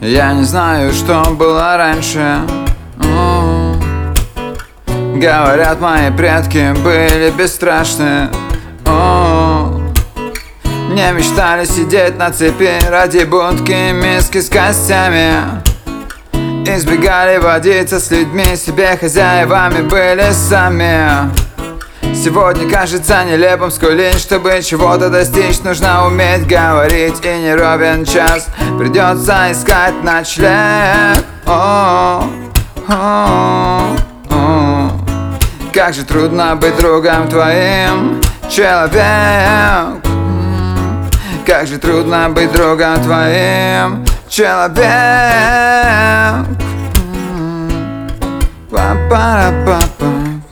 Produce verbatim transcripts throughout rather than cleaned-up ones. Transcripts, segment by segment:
Я не знаю, что было раньше. О-о-о. Говорят, мои предки были бесстрашны. О-о-о. Не мечтали сидеть на цепи ради будки, миски с костями. Избегали водиться с людьми, себе хозяевами были сами. Сегодня кажется нелепым скулить. Чтобы чего-то достичь, нужно уметь говорить. И не ровен час, придется искать ночлег. О-о-о, о-о-о. Как же трудно быть другом твоим, человек. Как же трудно быть другом твоим, человек. Па-па-ра-па-па.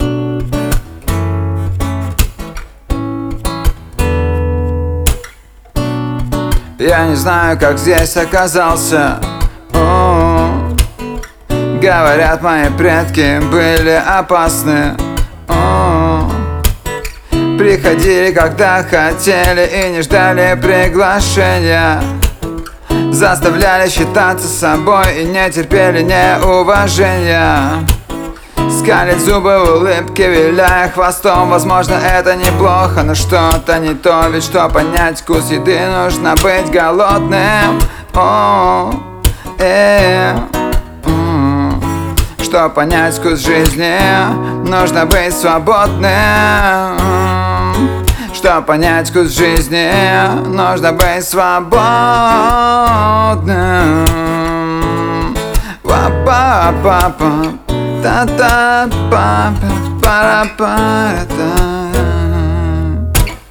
Я не знаю, как здесь оказался. О-о-о. Говорят, мои предки были опасны. О-о-о. Приходили, когда хотели, и не ждали приглашения. Заставляли считаться собой и не терпели неуважения. Скалить зубы в улыбке, виляя хвостом. Возможно, это неплохо, но что-то не то. Ведь что понять вкус еды, нужно быть голодным. О, э, э. Что понять вкус жизни, нужно быть свободным. Что понять вкус жизни, нужно быть свободным. Па-па-па-па. Та-та-па-па-па-па-па-та.